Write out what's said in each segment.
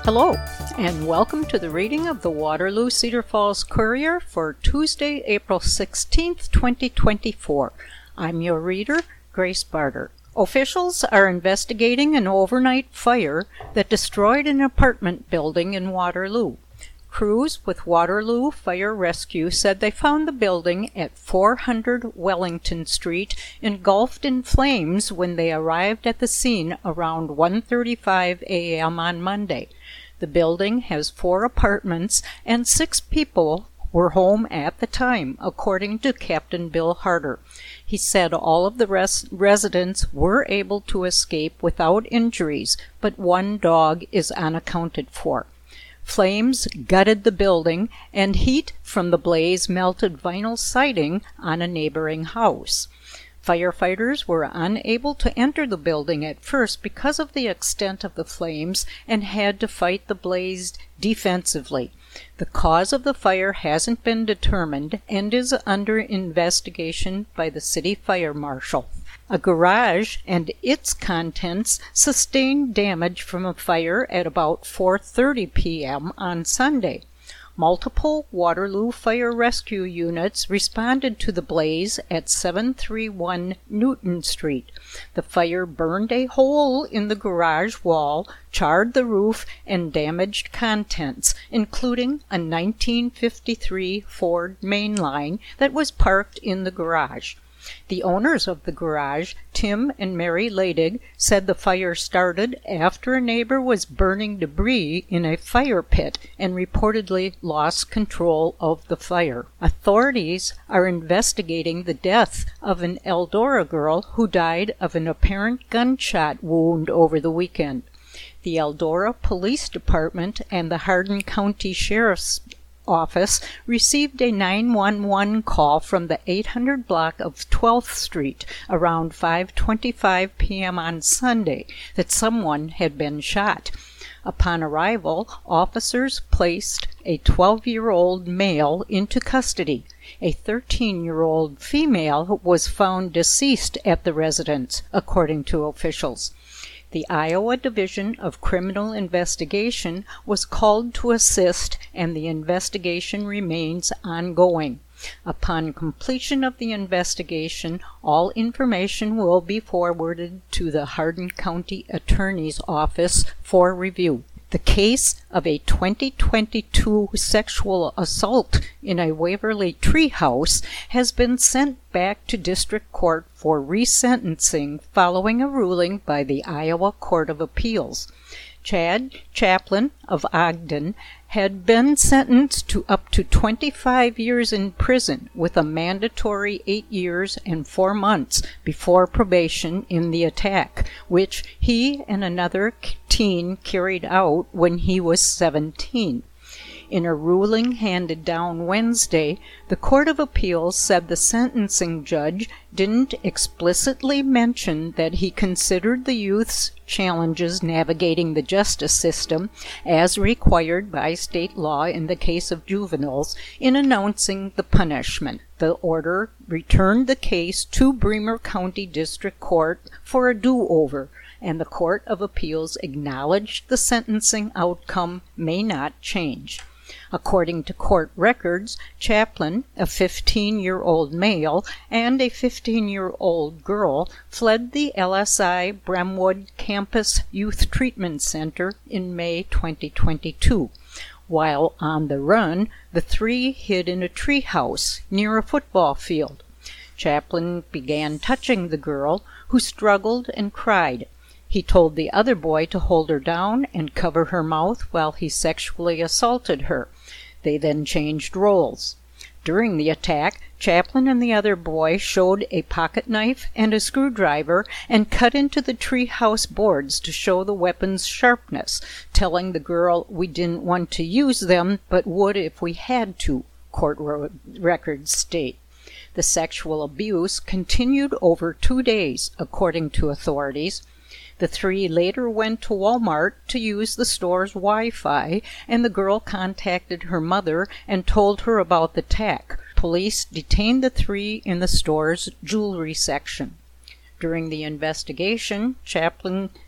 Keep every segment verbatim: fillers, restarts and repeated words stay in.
Hello, and welcome to the reading of the Waterloo Cedar Falls Courier for Tuesday, April sixteenth, twenty twenty-four. I'm your reader, Grace Barter. Officials are investigating an overnight fire that destroyed an apartment building in Waterloo. Crews with Waterloo Fire Rescue said they found the building at four hundred Wellington Street engulfed in flames when they arrived at the scene around one thirty-five a.m. on Monday. The building has four apartments and six people were home at the time, according to Captain Bill Harder. He said all of the res- residents were able to escape without injuries, but one dog is unaccounted for. Flames gutted the building, and heat from the blaze melted vinyl siding on a neighboring house. Firefighters were unable to enter the building at first because of the extent of the flames and had to fight the blaze defensively. The cause of the fire hasn't been determined and is under investigation by the city fire marshal. A garage and its contents sustained damage from a fire at about four thirty p.m. on Sunday. Multiple Waterloo Fire Rescue units responded to the blaze at seven thirty-one Newton Street. The fire burned a hole in the garage wall, charred the roof, and damaged contents, including a nineteen fifty-three Ford Mainline that was parked in the garage. The owners of the garage, Tim and Mary Ladig, said the fire started after a neighbor was burning debris in a fire pit and reportedly lost control of the fire. Authorities are investigating the death of an Eldora girl who died of an apparent gunshot wound over the weekend. The Eldora Police Department and the Hardin County Sheriff's Office received a nine one one call from the eight hundred block of twelfth Street around five twenty-five p.m. on Sunday that someone had been shot. Upon arrival, officers placed a twelve-year-old male into custody. A thirteen-year-old female was found deceased at the residence, according to officials. The Iowa Division of Criminal Investigation was called to assist, and the investigation remains ongoing. Upon completion of the investigation, all information will be forwarded to the Hardin County Attorney's Office for review. The case of a twenty twenty-two sexual assault in a Waverly treehouse has been sent back to district court for resentencing following a ruling by the Iowa Court of Appeals. Chad Chaplin of Ogden had been sentenced to up to twenty-five years in prison with a mandatory eight years and four months before probation in the attack, which he and another teen carried out when he was seventeen. In a ruling handed down Wednesday, the Court of Appeals said the sentencing judge didn't explicitly mention that he considered the youth's challenges navigating the justice system as required by state law in the case of juveniles in announcing the punishment. The order returned the case to Bremer County District Court for a do-over, and the Court of Appeals acknowledged the sentencing outcome may not change. According to court records, Chaplin, a fifteen-year-old male, and a fifteen-year-old girl fled the L S I Bremwood Campus Youth Treatment Center in May twenty twenty-two. While on the run, the three hid in a treehouse near a football field. Chaplin began touching the girl, who struggled and cried. He told the other boy to hold her down and cover her mouth while he sexually assaulted her. They then changed roles. During the attack, Chaplin and the other boy showed a pocket knife and a screwdriver and cut into the treehouse boards to show the weapon's sharpness, telling the girl we didn't want to use them but would if we had to, court ro- records state. The sexual abuse continued over two days, according to authorities. The three later went to Walmart to use the store's Wi-Fi, and the girl contacted her mother and told her about the attack. Police detained the three in the store's jewelry section. During the investigation, Chaplin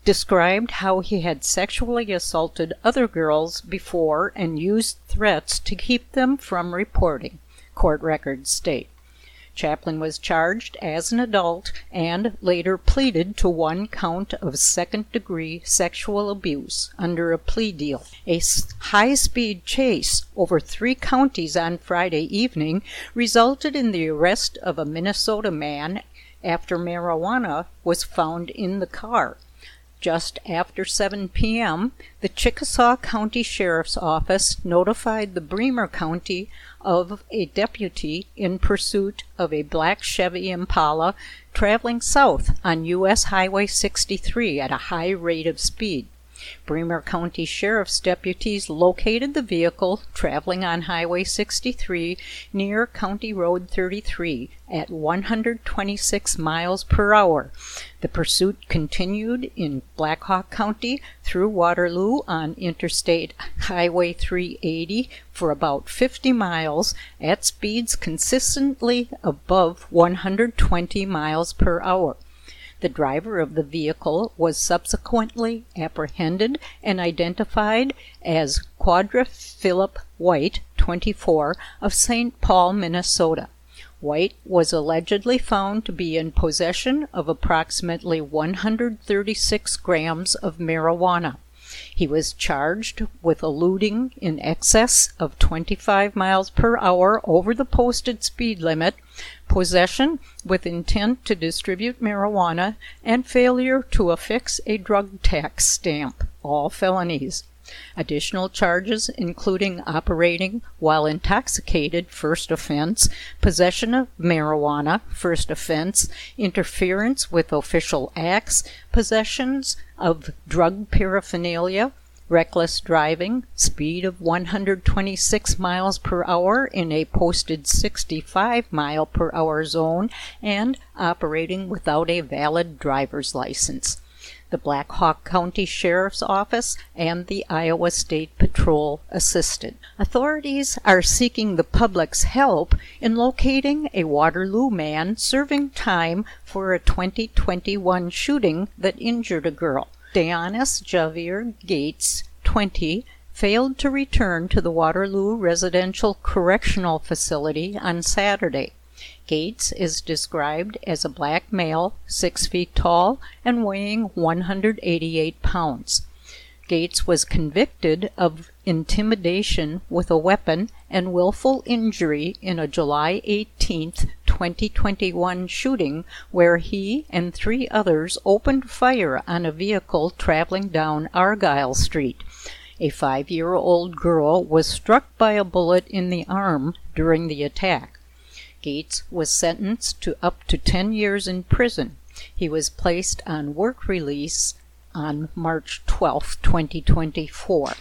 described how he had sexually assaulted other girls before and used threats to keep them from reporting, court records state. Chaplin was charged as an adult and later pleaded to one count of second-degree sexual abuse under a plea deal. A high-speed chase over three counties on Friday evening resulted in the arrest of a Minnesota man after marijuana was found in the car. Just after seven p.m., the Chickasaw County Sheriff's Office notified the Bremer County of a deputy in pursuit of a black Chevy Impala traveling south on U S Highway sixty-three at a high rate of speed. Bremer County Sheriff's deputies located the vehicle traveling on Highway sixty-three near County Road thirty-three at one hundred twenty-six miles per hour. The pursuit continued in Black Hawk County through Waterloo on Interstate Highway three eighty for about fifty miles at speeds consistently above one hundred twenty miles per hour. The driver of the vehicle was subsequently apprehended and identified as Quadra Philip White, twenty-four, of Saint Paul, Minnesota. White was allegedly found to be in possession of approximately one hundred thirty-six grams of marijuana. He was charged with eluding in excess of twenty-five miles per hour over the posted speed limit, possession with intent to distribute marijuana, and failure to affix a drug tax stamp, all felonies. Additional charges including operating while intoxicated, first offense, possession of marijuana, first offense, interference with official acts, possessions of drug paraphernalia, reckless driving, speed of one hundred twenty-six miles per hour in a posted sixty-five mile per hour zone, and operating without a valid driver's license. The Black Hawk County Sheriff's Office and the Iowa State Patrol assisted. Authorities are seeking the public's help in locating a Waterloo man serving time for a twenty twenty-one shooting that injured a girl. Deonis Javier Gates, twenty, failed to return to the Waterloo Residential Correctional Facility on Saturday. Gates is described as a black male, six feet tall, and weighing one hundred eighty-eight pounds. Gates was convicted of intimidation with a weapon and willful injury in a July eighteenth, twenty twenty-one shooting where he and three others opened fire on a vehicle traveling down Argyle Street. A five-year-old girl was struck by a bullet in the arm during the attack. Gates was sentenced to up to ten years in prison. He was placed on work release on March twelfth, twenty twenty-four.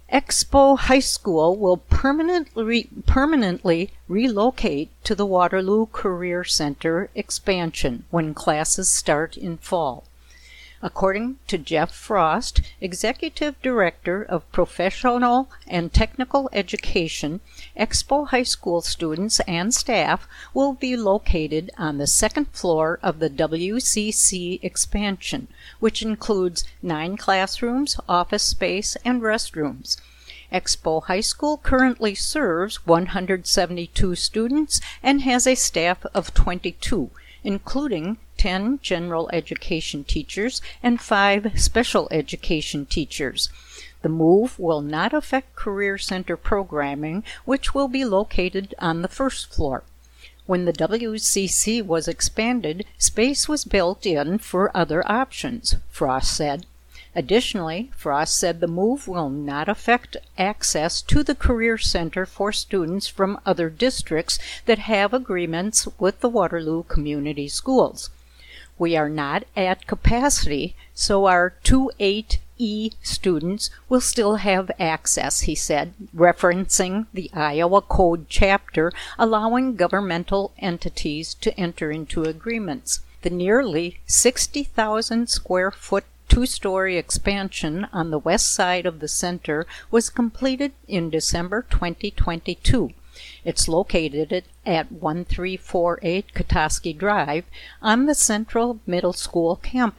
Expo High School will permanently, permanently relocate to the Waterloo Career Center expansion when classes start in fall. According to Jeff Frost, Executive Director of Professional and Technical Education, Expo High School students and staff will be located on the second floor of the W C C expansion, which includes nine classrooms, office space, and restrooms. Expo High School currently serves one hundred seventy-two students and has a staff of twenty-two, including ten general education teachers and five special education teachers. The move will not affect Career Center programming, which will be located on the first floor. When the W C C was expanded, space was built in for other options, Frost said. Additionally, Frost said the move will not affect access to the Career Center for students from other districts that have agreements with the Waterloo Community Schools. We are not at capacity, so our two eight E students will still have access, he said, referencing the Iowa Code chapter allowing governmental entities to enter into agreements. The nearly sixty thousand square foot two-story expansion on the west side of the center was completed in December twenty twenty-two. It's located at one three four eight Katoski Drive on the Central Middle School campus.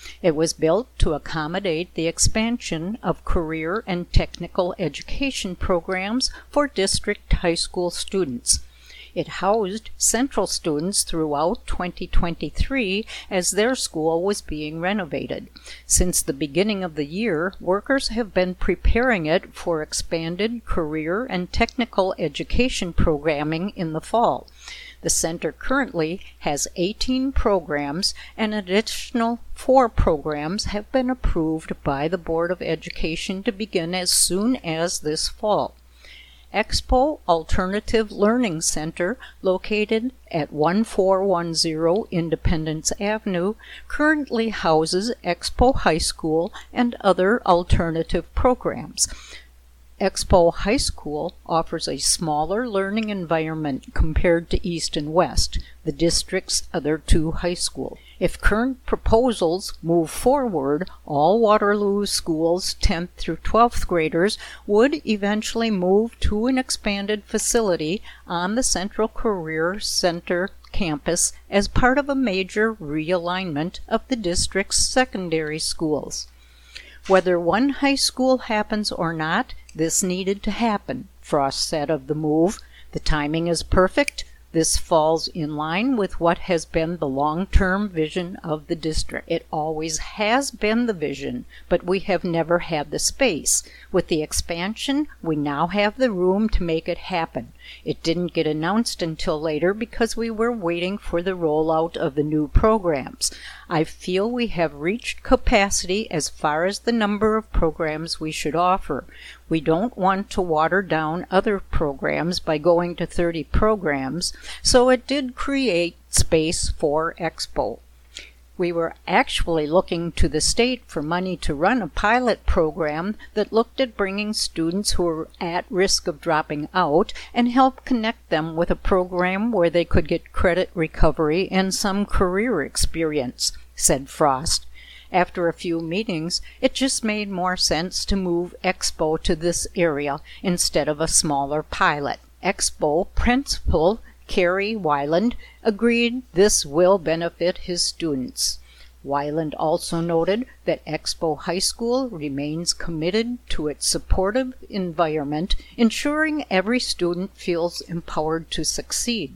It was built to accommodate the expansion of career and technical education programs for district high school students. It housed Central students throughout twenty twenty-three as their school was being renovated. Since the beginning of the year, workers have been preparing it for expanded career and technical education programming in the fall. The center currently has eighteen programs, and additional four programs have been approved by the Board of Education to begin as soon as this fall. Expo Alternative Learning Center, located at fourteen ten Independence Avenue, currently houses Expo High School and other alternative programs. Expo High School offers a smaller learning environment compared to East and West, the district's other two high schools. If current proposals move forward, all Waterloo schools' tenth through twelfth graders would eventually move to an expanded facility on the Central Career Center campus as part of a major realignment of the district's secondary schools. Whether one high school happens or not, this needed to happen, Frost said of the move. The timing is perfect. This falls in line with what has been the long-term vision of the district. It always has been the vision, but we have never had the space. With the expansion, we now have the room to make it happen. It didn't get announced until later because we were waiting for the rollout of the new programs. I feel we have reached capacity as far as the number of programs we should offer. We don't want to water down other programs by going to thirty programs, so it did create space for Expo. We were actually looking to the state for money to run a pilot program that looked at bringing students who were at risk of dropping out and help connect them with a program where they could get credit recovery and some career experience, said Frost. After a few meetings, it just made more sense to move Expo to this area instead of a smaller pilot. Expo principal Kerry Weiland agreed this will benefit his students. Weiland also noted that Expo High School remains committed to its supportive environment, ensuring every student feels empowered to succeed.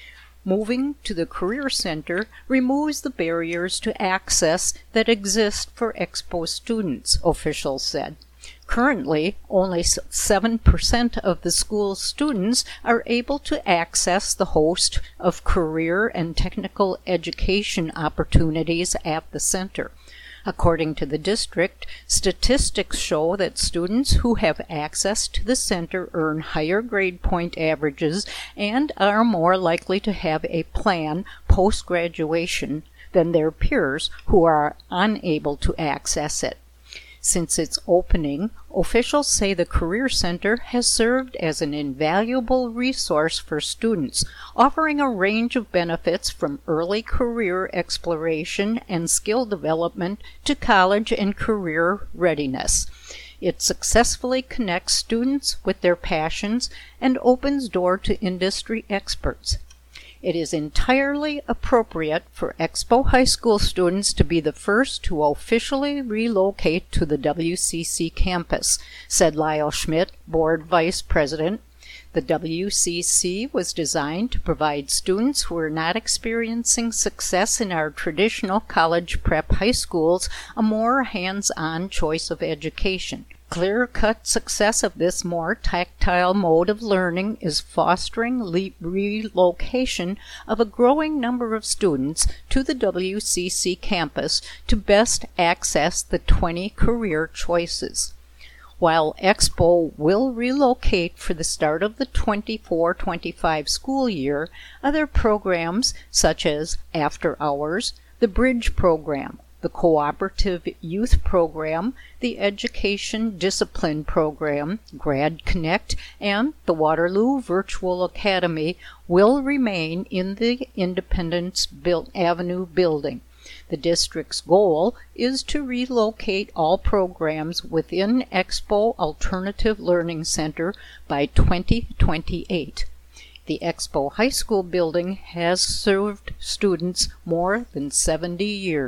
Moving to the Career Center removes the barriers to access that exist for Expo students, officials said. Currently, only seven percent of the school's students are able to access the host of career and technical education opportunities at the center. According to the district, statistics show that students who have access to the center earn higher grade point averages and are more likely to have a plan post-graduation than their peers who are unable to access it. Since its opening, officials say the Career Center has served as an invaluable resource for students, offering a range of benefits from early career exploration and skill development to college and career readiness. It successfully connects students with their passions and opens doors to industry experts. It is entirely appropriate for Expo High School students to be the first to officially relocate to the W C C campus, said Lyle Schmidt, Board Vice President. The W C C was designed to provide students who are not experiencing success in our traditional college prep high schools a more hands-on choice of education. Clear-cut success of this more tactile mode of learning is fostering le- relocation of a growing number of students to the W C C campus to best access the twenty career choices. While Expo will relocate for the start of the twenty-four twenty-five school year, other programs such as After Hours, the Bridge Program, the Cooperative Youth Program, the Education Discipline Program, Grad Connect, and the Waterloo Virtual Academy will remain in the Independence Avenue building. The district's goal is to relocate all programs within Expo Alternative Learning Center by twenty twenty-eight. The Expo High School building has served students more than seventy years.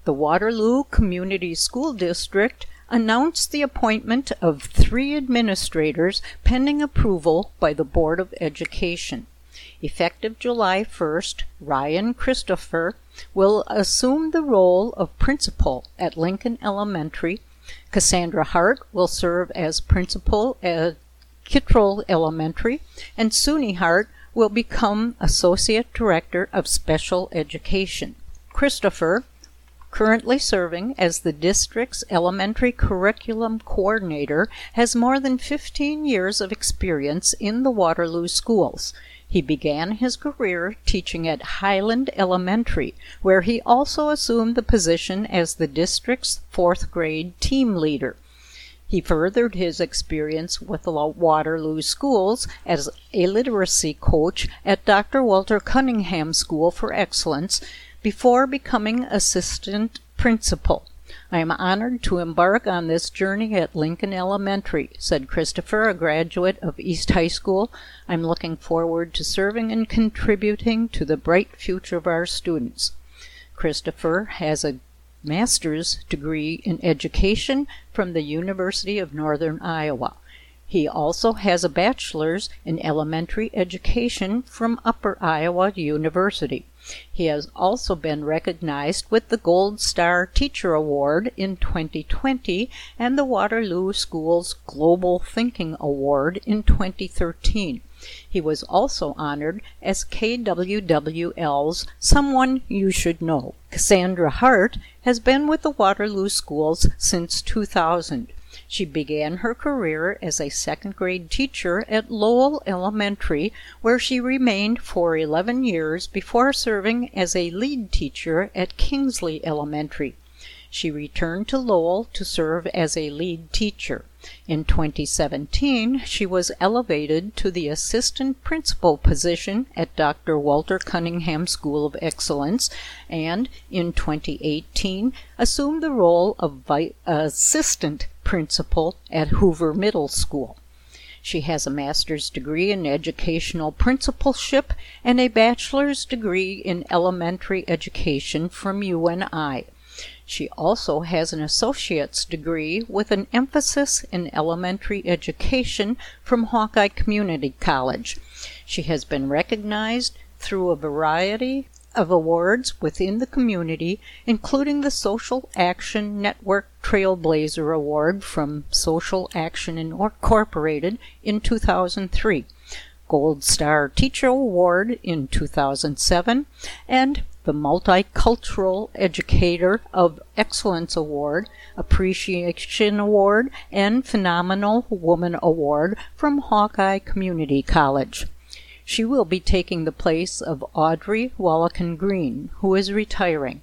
The Waterloo Community School District announced the appointment of three administrators pending approval by the Board of Education. Effective July first, Ryan Christopher will assume the role of principal at Lincoln Elementary. Cassandra Hart will serve as principal at Kittrell Elementary, and Suni Hart will become Associate Director of Special Education. Christopher, currently serving as the district's elementary curriculum coordinator, has more than fifteen years of experience in the Waterloo schools. He began his career teaching at Highland Elementary, where he also assumed the position as the district's fourth grade team leader. He furthered his experience with the Waterloo schools as a literacy coach at Doctor Walter Cunningham School for Excellence before becoming assistant principal. I am honored to embark on this journey at Lincoln Elementary, said Christopher, a graduate of East High School. I'm looking forward to serving and contributing to the bright future of our students. Christopher has a master's degree in education from the University of Northern Iowa. He also has a bachelor's in elementary education from Upper Iowa University. He has also been recognized with the Gold Star Teacher Award in twenty twenty and the Waterloo Schools Global Thinking Award in twenty thirteen. He was also honored as K W W L's Someone You Should Know. Cassandra Hart has been with the Waterloo Schools since two thousand. She began her career as a second-grade teacher at Lowell Elementary, where she remained for eleven years before serving as a lead teacher at Kingsley Elementary. She returned to Lowell to serve as a lead teacher. In twenty seventeen, she was elevated to the assistant principal position at Doctor Walter Cunningham School of Excellence, and in twenty eighteen assumed the role of vi- assistant principal at Hoover Middle School. She has a master's degree in educational principalship and a bachelor's degree in elementary education from U N I. She also has an associate's degree with an emphasis in elementary education from Hawkeye Community College. She has been recognized through a variety of awards within the community, including the Social Action Network Trailblazer Award from Social Action Incorporated in two thousand three, Gold Star Teacher Award in two thousand seven, and the Multicultural Educator of Excellence Award, Appreciation Award, and Phenomenal Woman Award from Hawkeye Community College. She will be taking the place of Audrey Wallacan Green, who is retiring.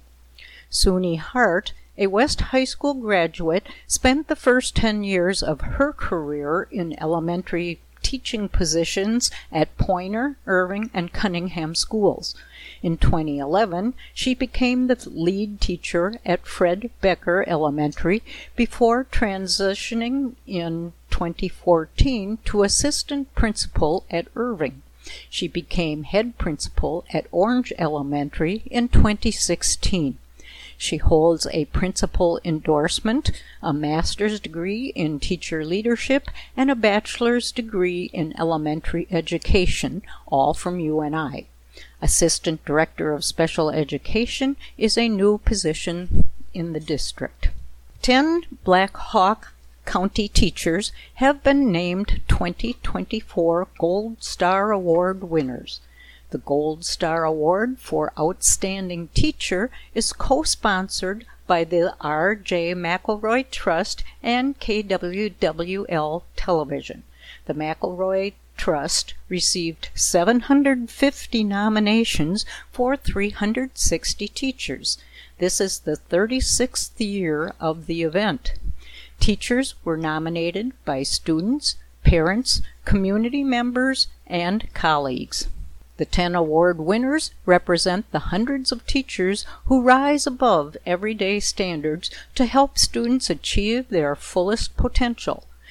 Suni Hart, a West High School graduate, spent the first ten years of her career in elementary teaching positions at Poynter, Irving, and Cunningham schools. In twenty eleven, she became the lead teacher at Fred Becker Elementary before transitioning in twenty fourteen to assistant principal at Irving. She became head principal at Orange Elementary in twenty sixteen. She holds a principal endorsement, a master's degree in teacher leadership, and a bachelor's degree in elementary education, all from U N I. Assistant Director of Special Education is a new position in the district. Ten Black Hawk County teachers have been named twenty twenty-four Gold Star Award winners. The Gold Star Award for Outstanding Teacher is co-sponsored by the R J McElroy Trust and K W W L Television. The McElroy Trust received seven hundred fifty nominations for three hundred sixty teachers. This is the thirty-sixth year of the event. Teachers were nominated by students, parents, community members, and colleagues. The ten award winners represent the hundreds of teachers who rise above everyday standards to help students achieve their fullest potential.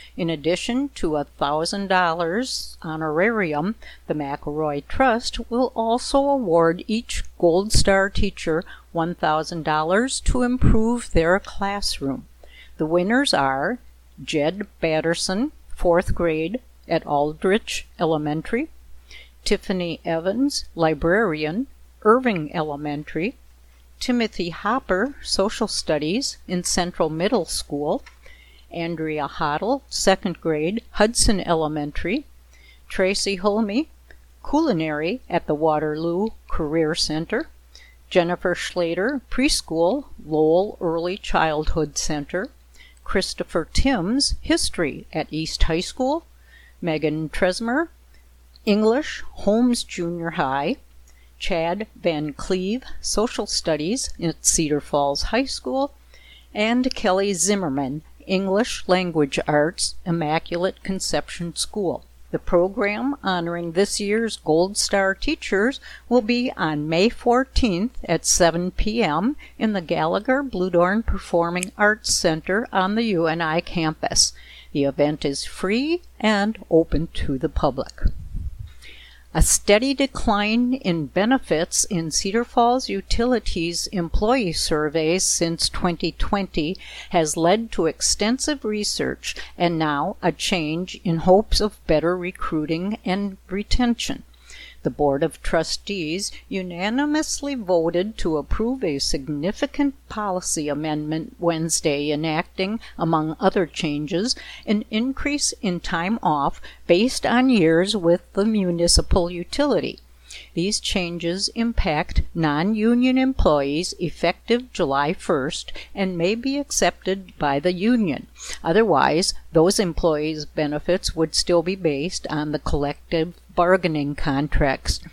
In addition to a one thousand dollars honorarium, the McElroy Trust will also award each Gold Star teacher one thousand dollars to improve their classroom. The winners are Jed Batterson, fourth grade at Aldrich Elementary; Tiffany Evans, librarian, Irving Elementary; Timothy Hopper, social studies in Central Middle School; Andrea Hoddle, second grade, Hudson Elementary; Tracy Hulme, culinary at the Waterloo Career Center; Jennifer Schlater, preschool, Lowell Early Childhood Center; Christopher Timms, history at East High School; Megan Tresmer, English, Holmes Junior High; Chad Van Cleve, social studies at Cedar Falls High School; and Kelly Zimmerman, English Language Arts, Immaculate Conception School. The program honoring this year's Gold Star teachers will be on May fourteenth at seven p.m. in the Gallagher Bluedorn Performing Arts Center on the U N I campus. The event is free and open to the public. A steady decline in benefits in Cedar Falls Utilities employee surveys since twenty twenty has led to extensive research and now a change in hopes of better recruiting and retention. The Board of Trustees unanimously voted to approve a significant policy amendment Wednesday enacting, among other changes, an increase in time off based on years with the municipal utility. These changes impact non-union employees effective July first and may be accepted by the union. Otherwise, those employees' benefits would still be based on the collective bargaining contracts.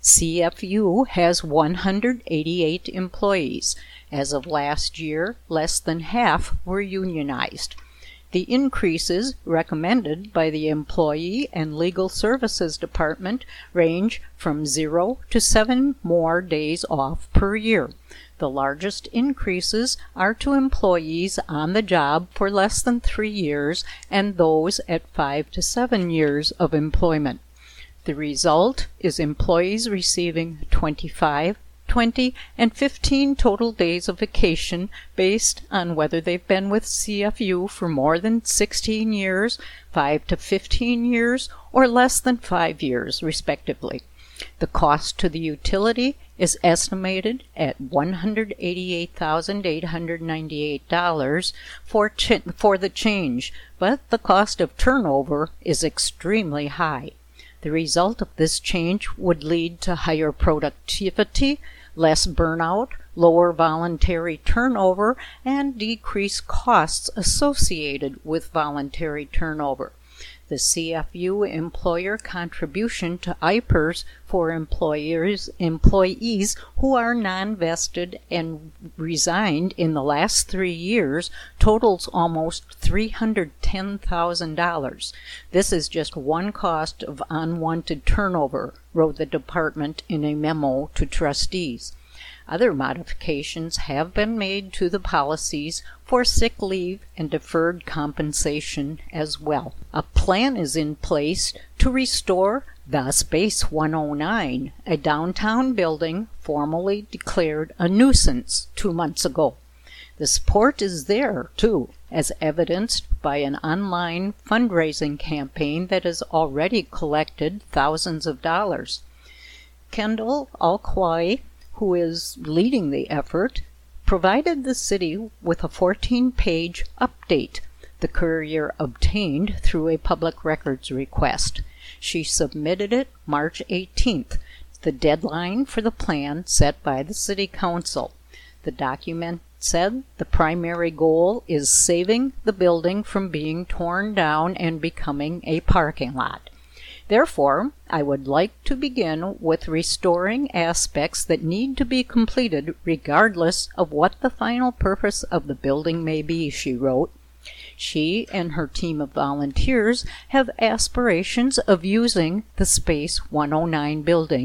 C F U has one hundred eighty-eight employees. As of last year, less than half were unionized. The increases recommended by the Employee and Legal Services Department range from zero to seven more days off per year. The largest increases are to employees on the job for less than three years and those at five to seven years of employment. The result is employees receiving twenty-five, twenty, and fifteen total days of vacation based on whether they've been with C F U for more than sixteen years, five to fifteen years, or less than five years, respectively. The cost to the utility is estimated at one hundred eighty-eight thousand eight hundred ninety-eight dollars for, ch- for the change, but the cost of turnover is extremely high. The result of this change would lead to higher productivity, less burnout, lower voluntary turnover, and decreased costs associated with voluntary turnover. The C F U employer contribution to I P E R S for employers, employees who are non-vested and resigned in the last three years totals almost three hundred ten thousand dollars. This is just one cost of unwanted turnover, wrote the department in a memo to trustees. Other modifications have been made to the policies for sick leave and deferred compensation as well. A plan is in place to restore the Space one oh nine, a downtown building formerly declared a nuisance two months ago. The support is there, too, as evidenced by an online fundraising campaign that has already collected thousands of dollars. Kendall Alquay, who is leading the effort, provided the city with a fourteen-page update the Courier obtained through a public records request. She submitted it March eighteenth, the deadline for the plan set by the City Council. The document said the primary goal is saving the building from being torn down and becoming a parking lot. Therefore, I would like to begin with restoring aspects that need to be completed regardless of what the final purpose of the building may be, she wrote. She and her team of volunteers have aspirations of using the Space one oh nine building,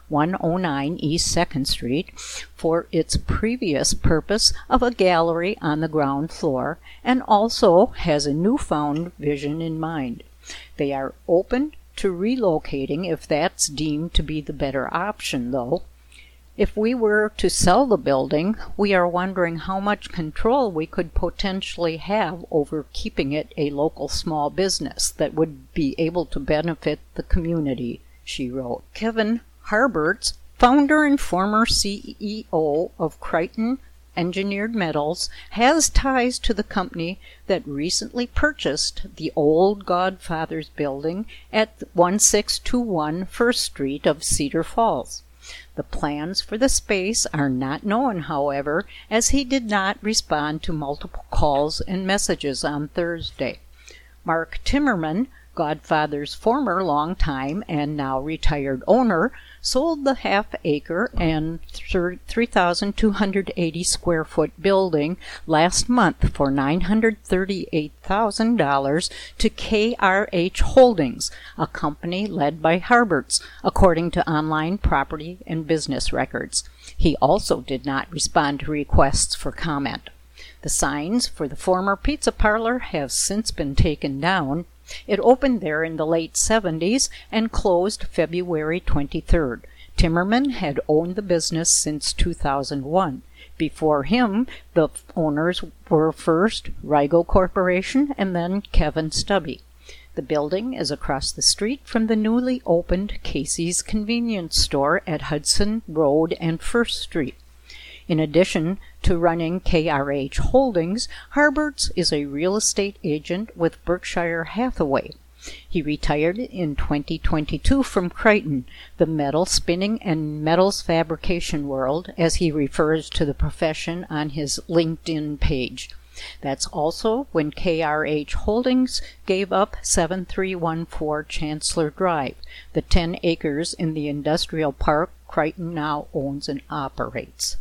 one oh nine East second Street, for its previous purpose of a gallery on the ground floor, and also has a newfound vision in mind. They are open to relocating if that's deemed to be the better option, though. If we were to sell the building, we are wondering how much control we could potentially have over keeping it a local small business that would be able to benefit the community, she wrote. Kevin Harberts, founder and former C E O of Crichton Engineered Metals, has ties to the company that recently purchased the old Godfather's building at one six two one First Street of Cedar Falls. The plans for the space are not known, however, as he did not respond to multiple calls and messages on Thursday. Mark Timmerman, Godfather's former longtime and now retired owner, sold the half-acre and three thousand two hundred eighty square foot building last month for nine hundred thirty-eight thousand dollars to K R H Holdings, a company led by Harberts, according to online property and business records. He also did not respond to requests for comment. The signs for the former pizza parlor have since been taken down. It opened there in the late seventies and closed February twenty-third. Timmerman had owned the business since two thousand one. Before him, the owners were first Rigo Corporation and then Kevin Stubbe. The building is across the street from the newly opened Casey's convenience store at Hudson Road and First Street. In addition to running K R H Holdings, Harberts is a real estate agent with Berkshire Hathaway. He retired in twenty twenty-two from Crichton, the metal spinning and metals fabrication world, as he refers to the profession on his LinkedIn page. That's also when K R H Holdings gave up seven three one four Chancellor Drive, the ten acres in the industrial park Crichton now owns and operates.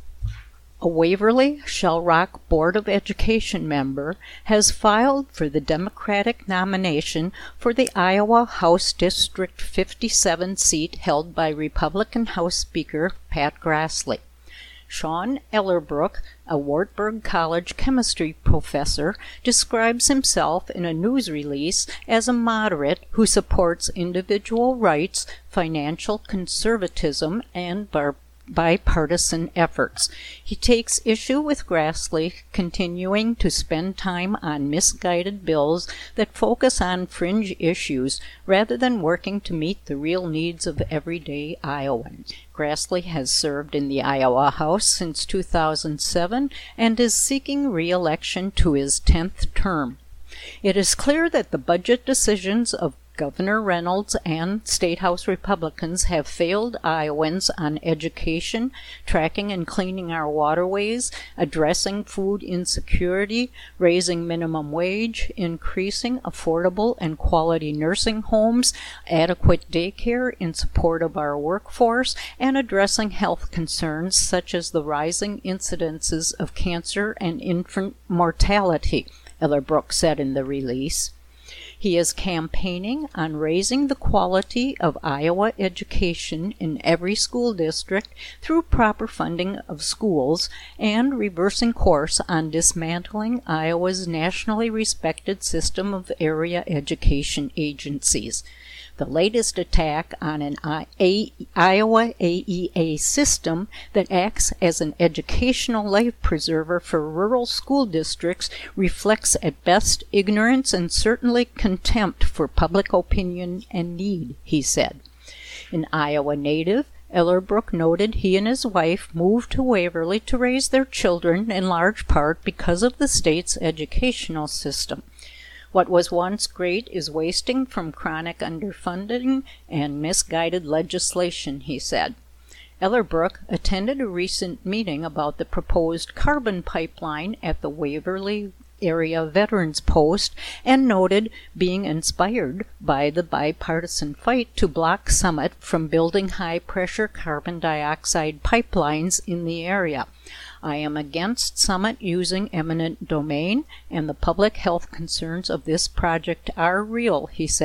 A Waverly Shell Rock Board of Education member has filed for the Democratic nomination for the Iowa House District fifty-seven seat held by Republican House Speaker Pat Grassley. Sean Ellerbrook, a Wartburg College chemistry professor, describes himself in a news release as a moderate who supports individual rights, financial conservatism, and bar- bipartisan efforts. He takes issue with Grassley continuing to spend time on misguided bills that focus on fringe issues rather than working to meet the real needs of everyday Iowans. Grassley has served in the Iowa House since two thousand seven and is seeking re-election to his tenth term. It is clear that the budget decisions of Governor Reynolds and State House Republicans have failed Iowans on education, tracking and cleaning our waterways, addressing food insecurity, raising minimum wage, increasing affordable and quality nursing homes, adequate daycare in support of our workforce, and addressing health concerns such as the rising incidences of cancer and infant mortality, Ellerbrook said in the release. He is campaigning on raising the quality of Iowa education in every school district through proper funding of schools and reversing course on dismantling Iowa's nationally respected system of area education agencies. The latest attack on an I- A- Iowa A E A system that acts as an educational life preserver for rural school districts reflects at best ignorance and certainly contempt for public opinion and need, he said. An Iowa native, Ellerbrook noted he and his wife moved to Waverly to raise their children in large part because of the state's educational system. What was once great is wasting from chronic underfunding and misguided legislation, he said. Ellerbrook attended a recent meeting about the proposed carbon pipeline at the Waverly Area Veterans Post and noted being inspired by the bipartisan fight to block Summit from building high-pressure carbon dioxide pipelines in the area. I am against Summit using eminent domain, and the public health concerns of this project are real, he said.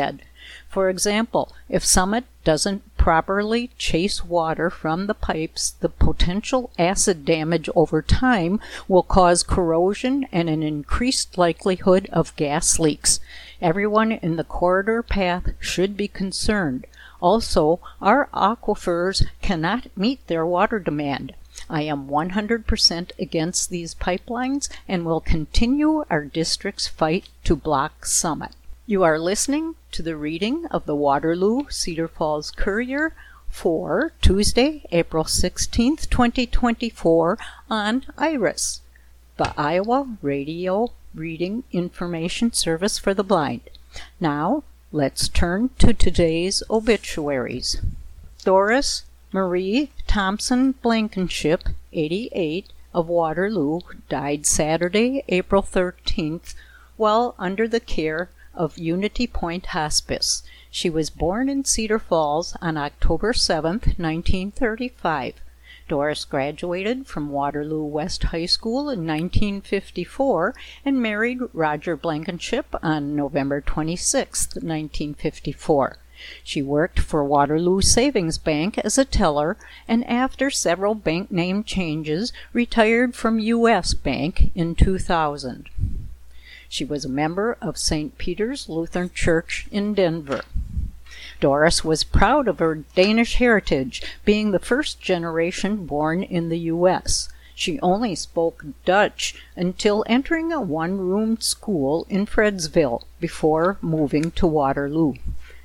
For example, if Summit doesn't properly chase water from the pipes, the potential acid damage over time will cause corrosion and an increased likelihood of gas leaks. Everyone in the corridor path should be concerned. Also, our aquifers cannot meet their water demand. I am one hundred percent against these pipelines and will continue our district's fight to block Summit. You are listening to the reading of the Waterloo Cedar Falls Courier for Tuesday, April sixteenth, twenty twenty-four on IRIS, the Iowa Radio Reading Information Service for the Blind. Now, let's turn to today's obituaries. Doris Marie Thompson Blankenship, eighty-eight, of Waterloo, died Saturday, April thirteenth, while under the care of Unity Point Hospice. She was born in Cedar Falls on October seventh, nineteen thirty-five. Doris graduated from Waterloo West High School in nineteen fifty-four and married Roger Blankenship on November twenty-sixth, nineteen fifty-four. She worked for Waterloo Savings Bank as a teller and after several bank name changes retired from U S Bank in two thousand. She was a member of Saint Peter's Lutheran Church in Denver. Doris was proud of her Danish heritage, being the first generation born in the U S. She only spoke Dutch until entering a one-room school in Fredsville before moving to Waterloo.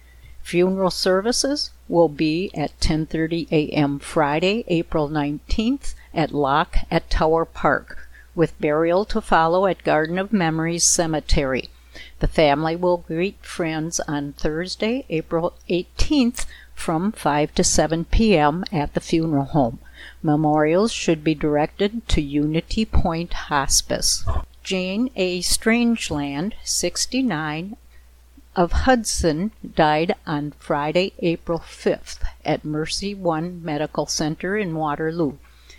Funeral services will be at ten thirty a.m. Friday, April nineteenth at Lock at Tower Park, with burial to follow at Garden of Memories Cemetery. The family will greet friends on Thursday, April eighteenth from five to seven p.m. at the funeral home. Memorials should be directed to Unity Point Hospice. Jane A. Strangeland, sixty-nine, of Hudson, died on Friday, April fifth at Mercy One Medical Center in Waterloo.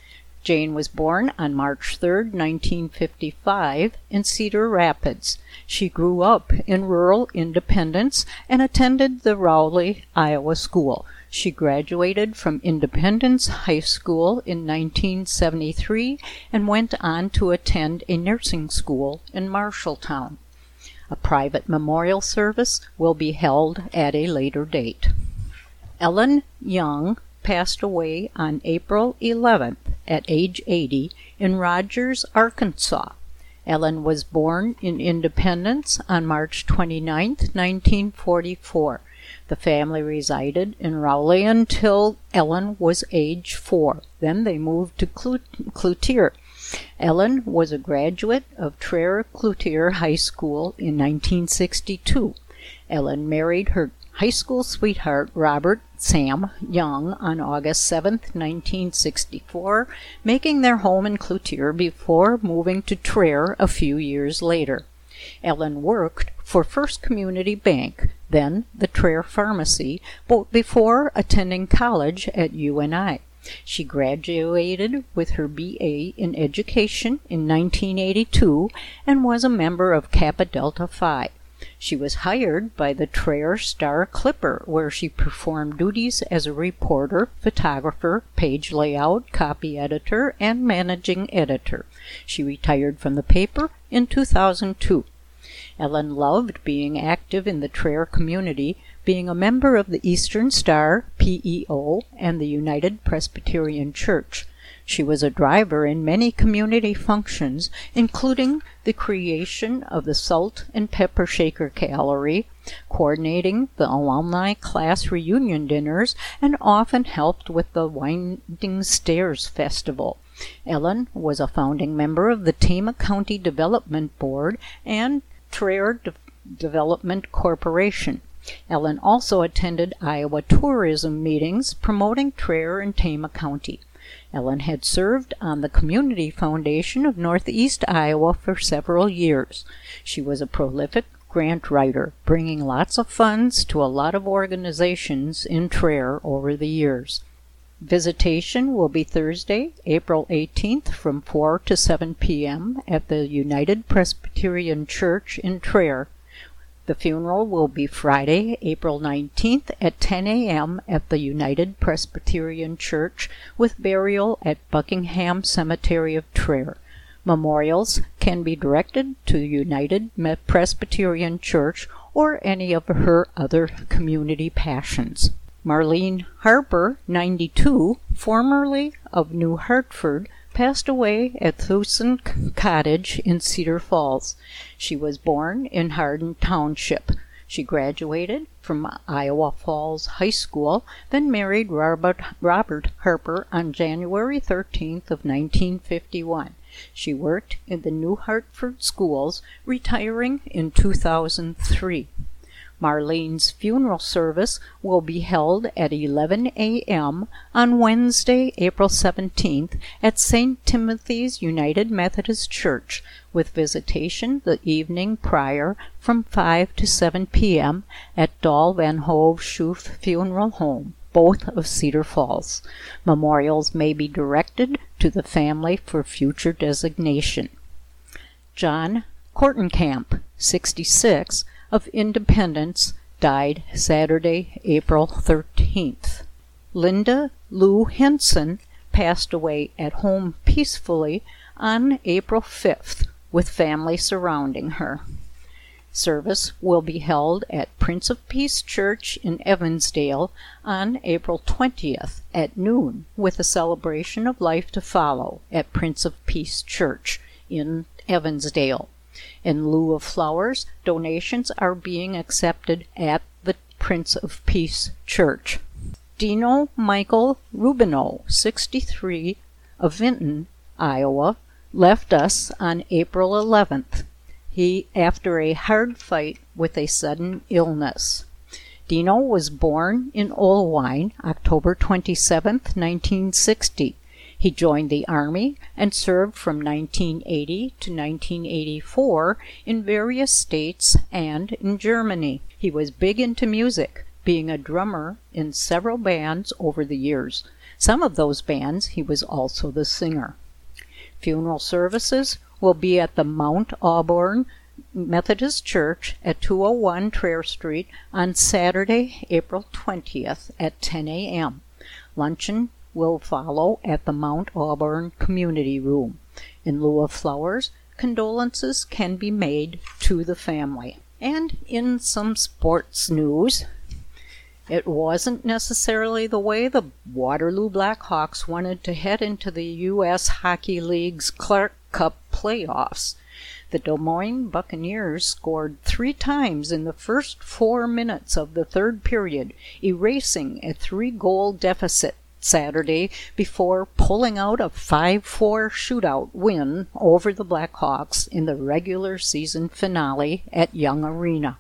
Jane was born on March third, nineteen fifty-five, in Cedar Rapids. She grew up in rural Independence and attended the Rowley, Iowa School. She graduated from Independence High School in nineteen seventy-three and went on to attend a nursing school in Marshalltown. A private memorial service will be held at a later date. Ellen Young passed away on April eleventh at age eighty in Rogers, Arkansas. Ellen was born in Independence on March twenty-ninth, nineteen forty-four. The family resided in Rowley until Ellen was age four. Then they moved to Cloutier. Ellen was a graduate of Traer Cloutier High School in nineteen sixty-two. Ellen married her high school sweetheart Robert Sam Young on August seventh, nineteen sixty-four, making their home in Cloutier before moving to Traer a few years later. Ellen worked for First Community Bank, then the Traer Pharmacy, before attending college at U N I. She graduated with her B A in Education in nineteen eighty-two and was a member of Kappa Delta Phi. She was hired by the Traer Star Clipper, where she performed duties as a reporter, photographer, page layout, copy editor, and managing editor. She retired from the paper in two thousand two. Ellen loved being active in the Traer community, being a member of the Eastern Star, P E O, and the United Presbyterian Church. She was a driver in many community functions, including the creation of the Salt and Pepper Shaker Gallery, coordinating the alumni class reunion dinners, and often helped with the Winding Stairs Festival. Ellen was a founding member of the Tama County Development Board and Traer De- Development Corporation. Ellen also attended Iowa tourism meetings promoting Traer and Tama County. Ellen had served on the Community Foundation of Northeast Iowa for several years. She was a prolific grant writer, bringing lots of funds to a lot of organizations in Traer over the years. Visitation will be Thursday, April eighteenth from four to seven p.m. at the United Presbyterian Church in Traer. The funeral will be Friday, April nineteenth at ten a.m. at the United Presbyterian Church with burial at Buckingham Cemetery of Traer. Memorials can be directed to the United Presbyterian Church or any of her other community passions. Marlene Harper, ninety-two, formerly of New Hartford, passed away at Thusen Cottage in Cedar Falls. She was born in Hardin Township. She graduated from Iowa Falls High School, then married Robert, Robert Harper on January thirteenth of nineteen fifty-one. She worked in the New Hartford schools, retiring in two thousand three. Marlene's funeral service will be held at eleven a.m. on Wednesday, April seventeenth at Saint Timothy's United Methodist Church, with visitation the evening prior from five to seven p.m. at Dahl Van Hove Schoof Funeral Home, both of Cedar Falls. Memorials may be directed to the family for future designation. John Kortenkamp, sixty-six, of Independence, died Saturday, April thirteenth. Linda Lou Henson passed away at home peacefully on April fifth, with family surrounding her. Service will be held at Prince of Peace Church in Evansdale on April twentieth at noon, with a celebration of life to follow at Prince of Peace Church in Evansdale. In lieu of flowers, donations are being accepted at the Prince of Peace Church. Dino Michael Rubino, sixty-three, of Vinton, Iowa, left us on April eleventh. He, after a hard fight with a sudden illness. Dino was born in Olwine, October twenty-seventh, nineteen sixty. He joined the Army and served from nineteen eighty to nineteen eighty-four in various states and in Germany. He was big into music, being a drummer in several bands over the years. Some of those bands he was also the singer. Funeral services will be at the Mount Auburn Methodist Church at two oh one Traer Street on Saturday, April twentieth at ten a.m. Luncheon will follow at the Mount Auburn Community Room. In lieu of flowers, condolences can be made to the family. And in some sports news, it wasn't necessarily the way the Waterloo Blackhawks wanted to head into the U S Hockey League's Clark Cup playoffs. The Des Moines Buccaneers scored three times in the first four minutes of the third period, erasing a three-goal deficit Saturday before pulling out a five four shootout win over the Blackhawks in the regular season finale at Young Arena.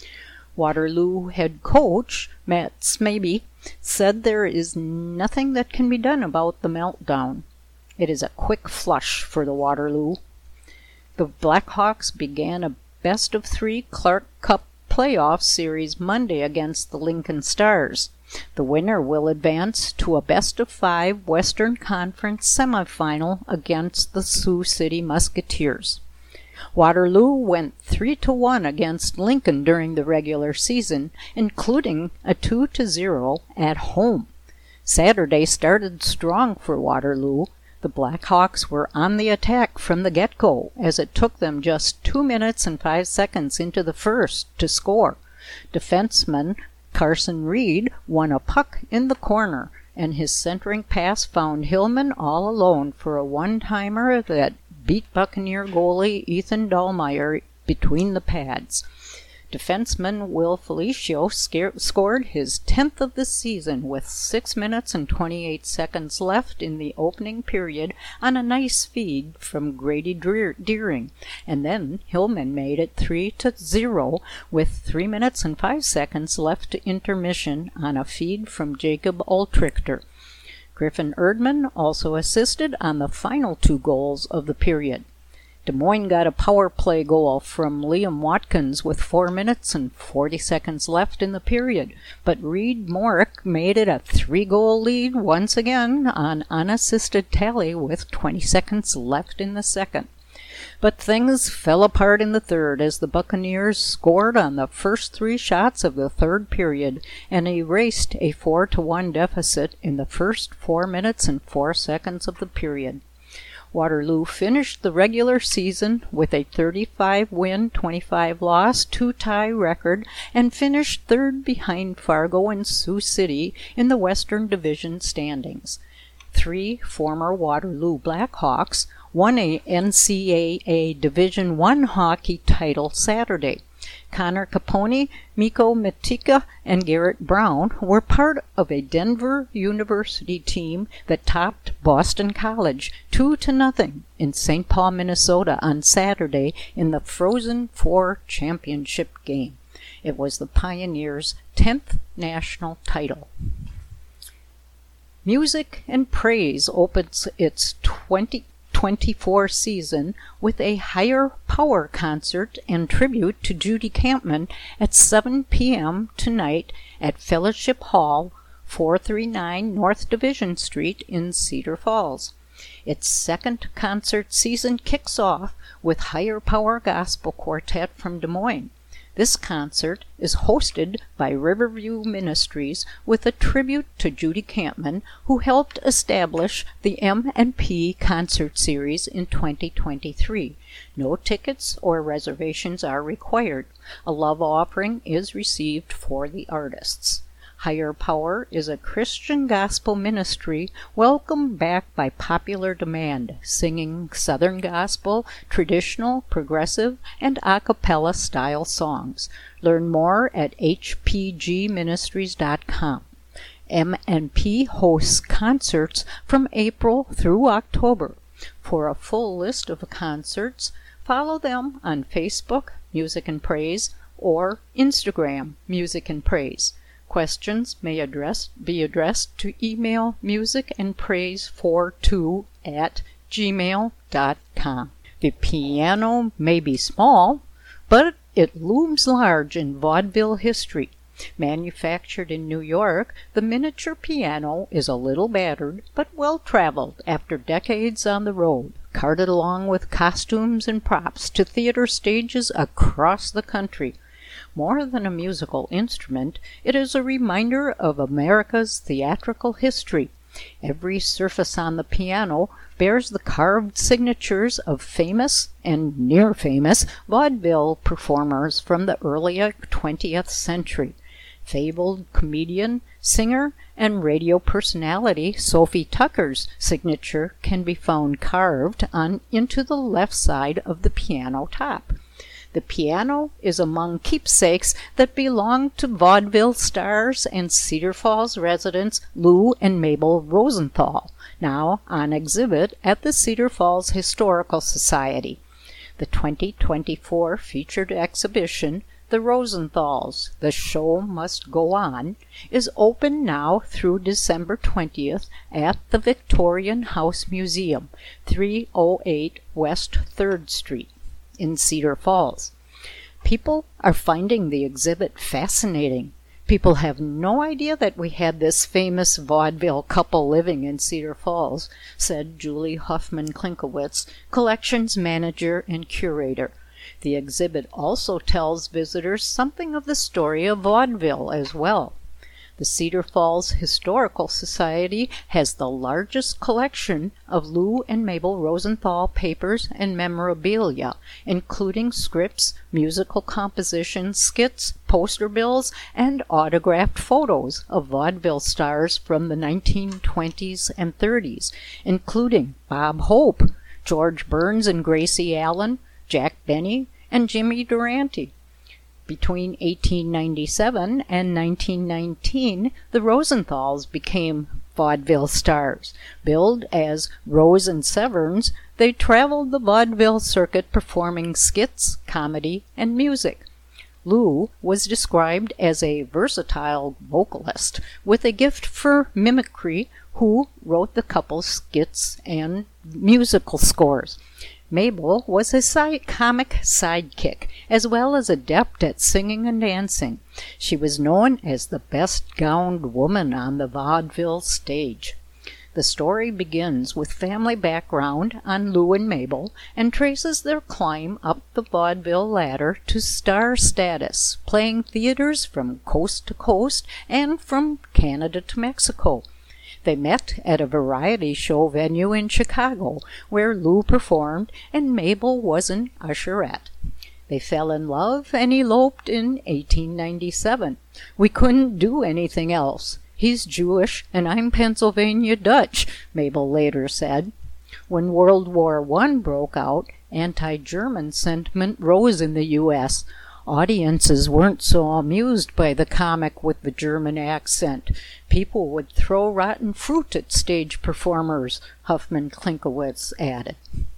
Waterloo head coach Matt Smaby said there is nothing that can be done about the meltdown. It is a quick flush for the Waterloo. The Blackhawks began a best-of-three Clark Cup playoff series Monday against the Lincoln Stars. The winner will advance to a best-of-five Western Conference semifinal against the Sioux City Musketeers. Waterloo went three to one against Lincoln during the regular season, including a two to zero at home. Saturday started strong for Waterloo. The Blackhawks were on the attack from the get-go, as it took them just two minutes and five seconds into the first to score. Defenseman Carson Reed won a puck in the corner, and his centering pass found Hillman all alone for a one-timer that beat Buccaneer goalie Ethan Dahlmeyer between the pads. Defenseman Will Felicio scared, scored his tenth of the season with six minutes and twenty-eight seconds left in the opening period on a nice feed from Grady Deering, and then Hillman made it three to zero with three minutes and five seconds left to intermission on a feed from Jacob Ultrichter. Griffin Erdman also assisted on the final two goals of the period. Des Moines got a power play goal from Liam Watkins with four minutes and forty seconds left in the period, but Reed Morick made it a three-goal lead once again on unassisted tally with twenty seconds left in the second. But things fell apart in the third as the Buccaneers scored on the first three shots of the third period and erased a four to one deficit in the first four minutes and four seconds of the period. Waterloo finished the regular season with a thirty-five win, twenty-five loss, two-tie record and finished third behind Fargo and Sioux City in the Western Division standings. Three former Waterloo Blackhawks won a N C A A Division One hockey title Saturday. Connor Capone, Mikko Mitika, and Garrett Brown were part of a Denver University team that topped Boston College two to nothing in Saint Paul, Minnesota on Saturday in the Frozen Four championship game. It was the Pioneers' tenth national title. Music and Praise opens its twenty twenty-four season with a Higher Power concert and tribute to Judy Campman at seven p.m. tonight at Fellowship Hall, four thirty-nine North Division Street in Cedar Falls. Its second concert season kicks off with Higher Power Gospel Quartet from Des Moines. This concert is hosted by Riverview Ministries with a tribute to Judy Campman, who helped establish the M and P concert series in twenty twenty-three. No tickets or reservations are required. A love offering is received for the artists. Higher Power is a Christian gospel ministry welcomed back by popular demand, singing Southern gospel, traditional, progressive, and a cappella style songs. Learn more at h p g ministries dot com. M and P hosts concerts from April through October. For a full list of concerts, follow them on Facebook, Music and Praise, or Instagram, Music and Praise. Questions may address, be addressed to email musicandpraise42 at gmail dot com. The piano may be small, but it looms large in vaudeville history. Manufactured in New York, the miniature piano is a little battered but well-traveled after decades on the road, carted along with costumes and props to theater stages across the country. More than a musical instrument, it is a reminder of America's theatrical history. Every surface on the piano bears the carved signatures of famous and near-famous vaudeville performers from the early twentieth century. Fabled comedian, singer, and radio personality Sophie Tucker's signature can be found carved on into the left side of the piano top. The piano is among keepsakes that belong to vaudeville stars and Cedar Falls residents Lou and Mabel Rosenthal, now on exhibit at the Cedar Falls Historical Society. The twenty twenty-four featured exhibition, The Rosenthals, The Show Must Go On, is open now through December twentieth at the Victorian House Museum, three oh eight West third Street. In Cedar Falls. People are finding the exhibit fascinating. People have no idea that we had this famous vaudeville couple living in Cedar Falls, said Julie Huffman Klinkowitz, collections manager and curator. The exhibit also tells visitors something of the story of vaudeville as well. The Cedar Falls Historical Society has the largest collection of Lou and Mabel Rosenthal papers and memorabilia, including scripts, musical compositions, skits, poster bills, and autographed photos of vaudeville stars from the nineteen twenties and thirties, including Bob Hope, George Burns and Gracie Allen, Jack Benny, and Jimmy Durante. Between eighteen ninety-seven and nineteen nineteen, the Rosenthals became vaudeville stars. Billed as Rose and Severns, they traveled the vaudeville circuit performing skits, comedy, and music. Lou was described as a versatile vocalist with a gift for mimicry who wrote the couple's skits and musical scores. Mabel was a side comic sidekick, as well as adept at singing and dancing. She was known as the best-gowned woman on the vaudeville stage. The story begins with family background on Lou and Mabel and traces their climb up the vaudeville ladder to star status, playing theaters from coast to coast and from Canada to Mexico. They met at a variety show venue in Chicago, where Lou performed and Mabel was an usherette. They fell in love and eloped in eighteen ninety-seven. We couldn't do anything else. He's Jewish and I'm Pennsylvania Dutch, Mabel later said. When World War One broke out, anti-German sentiment rose in the U S Audiences weren't so amused by the comic with the German accent. People would throw rotten fruit at stage performers, Huffman Klinkowitz added.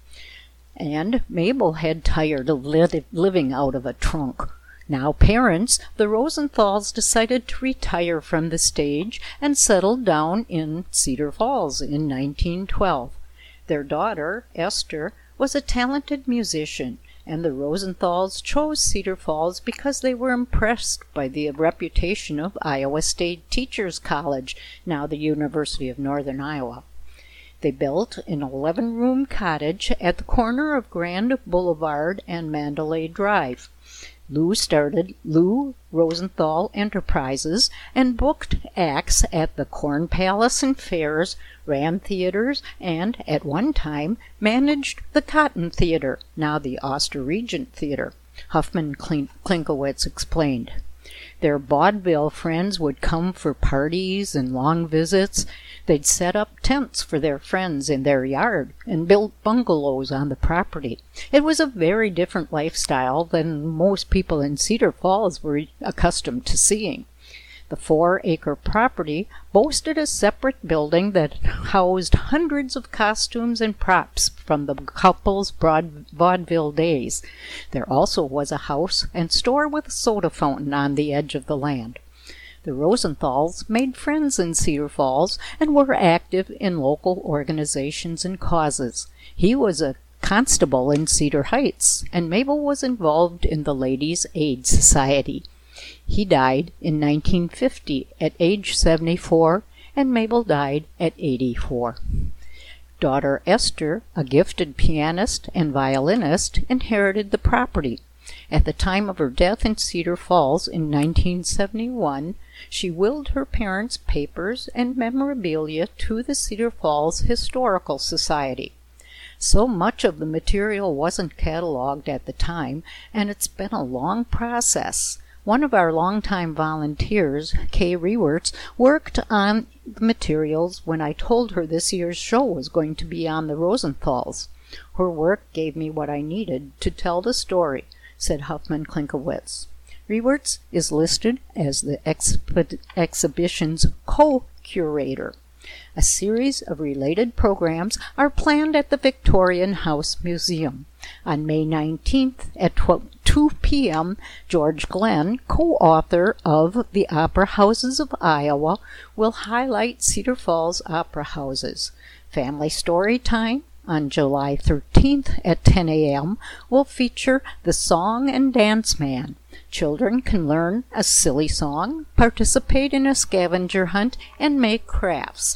And Mabel had tired of li- living out of a trunk. Now parents, the Rosenthals decided to retire from the stage and settled down in Cedar Falls in nineteen twelve. Their daughter, Esther, was a talented musician, and the Rosenthals chose Cedar Falls because they were impressed by the reputation of Iowa State Teachers College, now the University of Northern Iowa. They built an eleven-room cottage at the corner of Grand Boulevard and Mandalay Drive. Lou started Lou Rosenthal Enterprises and booked acts at the Corn Palace and Fairs, ran theaters, and, at one time, managed the Cotton Theater, now the Oster Regent Theater, Huffman Klinkowitz explained. Their vaudeville friends would come for parties and long visits. They'd set up tents for their friends in their yard and build bungalows on the property. It was a very different lifestyle than most people in Cedar Falls were accustomed to seeing. The four-acre property boasted a separate building that housed hundreds of costumes and props from the couple's broad vaudeville days. There also was a house and store with a soda fountain on the edge of the land. The Rosenthals made friends in Cedar Falls and were active in local organizations and causes. He was a constable in Cedar Heights, and Mabel was involved in the Ladies' Aid Society. He died in nineteen fifty at age seventy-four, and Mabel died at eighty-four. Daughter Esther, a gifted pianist and violinist, inherited the property. At the time of her death in Cedar Falls in nineteen seventy-one, she willed her parents' papers and memorabilia to the Cedar Falls Historical Society. So much of the material wasn't cataloged at the time, and it's been a long process. One of our longtime volunteers, Kay Rewerts, worked on the materials when I told her this year's show was going to be on the Rosenthals. Her work gave me what I needed to tell the story, said Huffman Klinkowitz. Rewerts is listed as the exp- exhibition's co-curator. A series of related programs are planned at the Victorian House Museum. On May nineteenth at two p.m., George Glenn, co-author of The Opera Houses of Iowa, will highlight Cedar Falls opera houses. Family Story Time on July thirteenth at ten a.m. will feature The Song and Dance Man. Children can learn a silly song, participate in a scavenger hunt, and make crafts.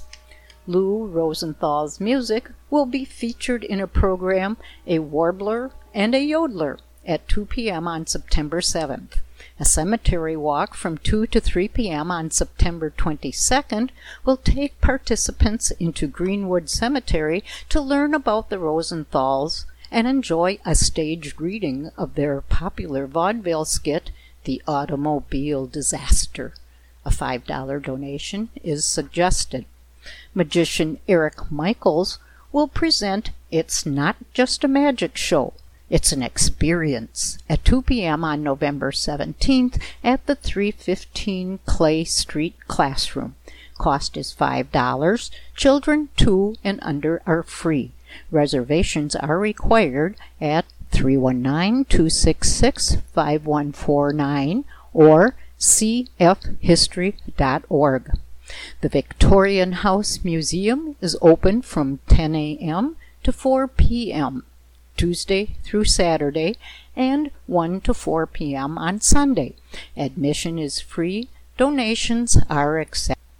Lou Rosenthal's music will be featured in a program, A Warbler and a Yodeler, at two p.m. on September seventh. A cemetery walk from two to three p.m. on September twenty-second will take participants into Greenwood Cemetery to learn about the Rosenthals and enjoy a staged reading of their popular vaudeville skit, The Automobile Disaster. A five dollar donation is suggested. Magician Eric Michaels will present It's Not Just a Magic Show, It's an Experience at two p.m. on November seventeenth at the three fifteen Clay Street Classroom. Cost is five dollars. Children two and under are free. Reservations are required at three one nine, two six six, five one four nine or c f history dot org. The Victorian House Museum is open from ten a.m. to four p.m. Tuesday through Saturday and one to four p.m. on Sunday. Admission is free. Donations are accepted.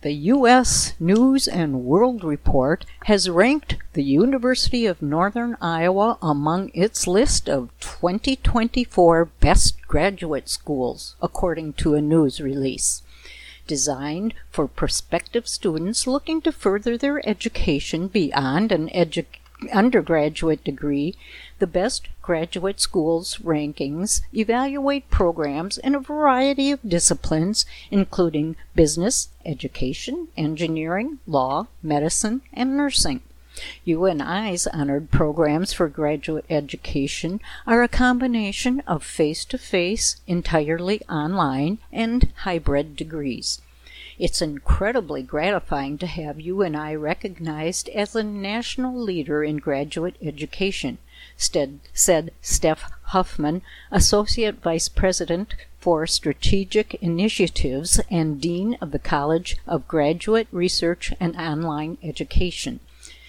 The U S News and World Report has ranked the University of Northern Iowa among its list of twenty twenty-four best graduate schools, according to a news release. Designed for prospective students looking to further their education beyond an edu- undergraduate degree, the Best Graduate Schools rankings evaluate programs in a variety of disciplines, including business, education, engineering, law, medicine, and nursing. U N I's honored programs for graduate education are a combination of face-to-face, entirely online, and hybrid degrees. It's incredibly gratifying to have U N I recognized as a national leader in graduate education, said Steph Huffman, Associate Vice President for Strategic Initiatives and Dean of the College of Graduate Research and Online Education.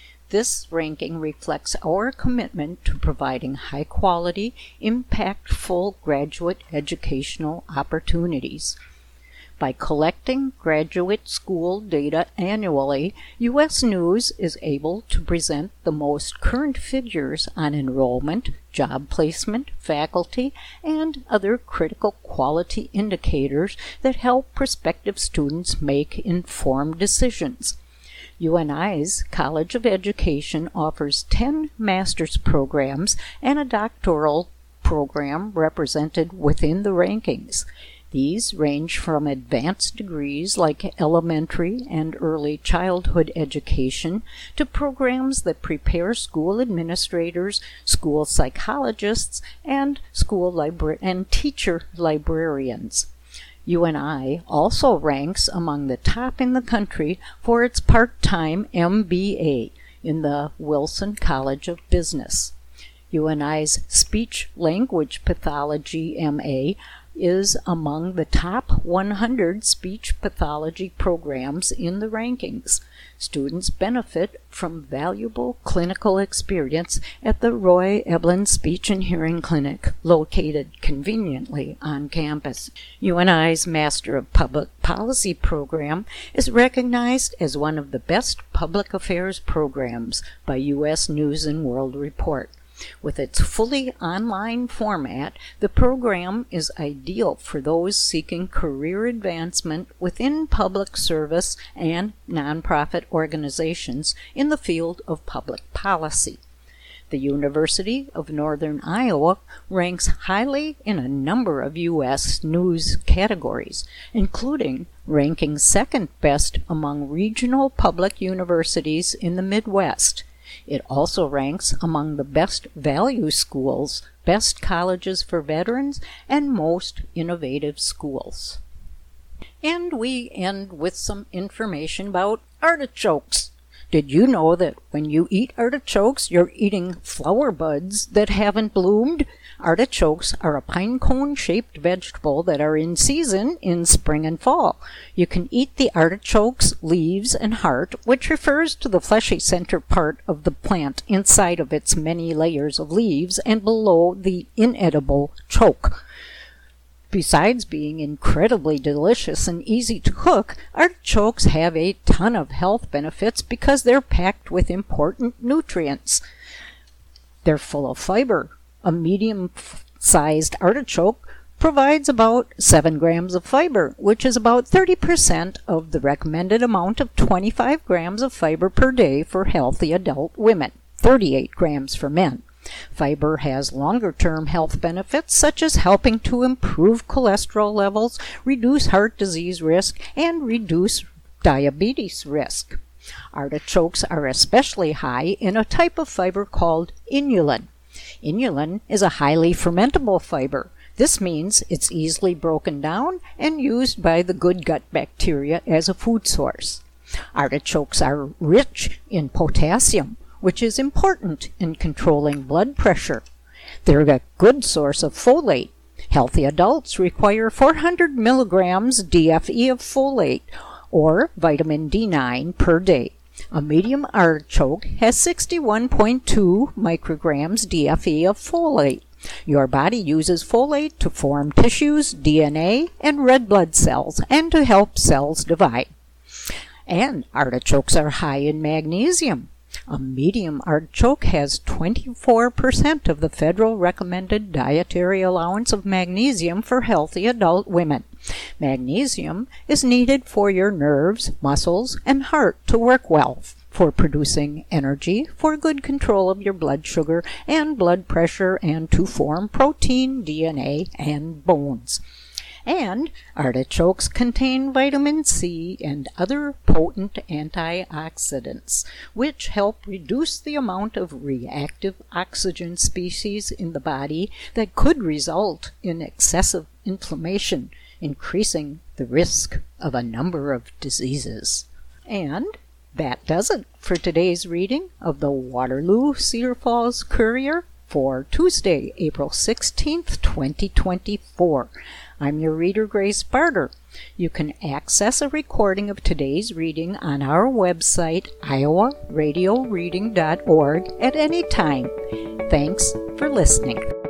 This ranking reflects our commitment to providing high-quality, impactful graduate educational opportunities. By collecting graduate school data annually, U S News is able to present the most current figures on enrollment, job placement, faculty, and other critical quality indicators that help prospective students make informed decisions. U N I's College of Education offers ten master's programs and a doctoral program represented within the rankings. These range from advanced degrees like elementary and early childhood education to programs that prepare school administrators, school psychologists, and school libra- and teacher librarians. U N I also ranks among the top in the country for its part-time M B A in the Wilson College of Business. U N I's Speech-Language Pathology M A is among the top one hundred speech pathology programs in the rankings. Students benefit from valuable clinical experience at the Roy Eblin Speech and Hearing Clinic, located conveniently on campus. U N I's Master of Public Policy program is recognized as one of the best public affairs programs by U S News and World Report. With its fully online format, the program is ideal for those seeking career advancement within public service and nonprofit organizations in the field of public policy. The University of Northern Iowa ranks highly in a number of U S News categories, including ranking second best among regional public universities in the Midwest. It also ranks among the best value schools, best colleges for veterans, and most innovative schools. And we end with some information about artichokes. Did you know that when you eat artichokes, you're eating flower buds that haven't bloomed? Artichokes are a pine cone-shaped vegetable that are in season in spring and fall. You can eat the artichoke's leaves and heart, which refers to the fleshy center part of the plant inside of its many layers of leaves and below the inedible choke. Besides being incredibly delicious and easy to cook, artichokes have a ton of health benefits because they're packed with important nutrients. They're full of fiber. A medium-sized artichoke provides about seven grams of fiber, which is about thirty percent of the recommended amount of twenty-five grams of fiber per day for healthy adult women, thirty-eight grams for men. Fiber has longer-term health benefits such as helping to improve cholesterol levels, reduce heart disease risk, and reduce diabetes risk. Artichokes are especially high in a type of fiber called inulin. Inulin is a highly fermentable fiber. This means it's easily broken down and used by the good gut bacteria as a food source. Artichokes are rich in potassium, which is important in controlling blood pressure. They're a good source of folate. Healthy adults require four hundred milligrams D F E of folate, or vitamin D nine, per day. A medium artichoke has sixty-one point two micrograms D F E of folate. Your body uses folate to form tissues, D N A, and red blood cells, and to help cells divide. And artichokes are high in magnesium. A medium artichoke has twenty-four percent of the federal recommended dietary allowance of magnesium for healthy adult women. Magnesium is needed for your nerves, muscles, and heart to work well, for producing energy, for good control of your blood sugar and blood pressure, and to form protein, D N A, and bones. And artichokes contain vitamin C and other potent antioxidants, which help reduce the amount of reactive oxygen species in the body that could result in excessive inflammation, increasing the risk of a number of diseases. And that does it for today's reading of the Waterloo Cedar Falls Courier for Tuesday, April sixteenth, twenty twenty-four. I'm your reader, Grace Barter. You can access a recording of today's reading on our website, iowa radio reading dot org, at any time. Thanks for listening.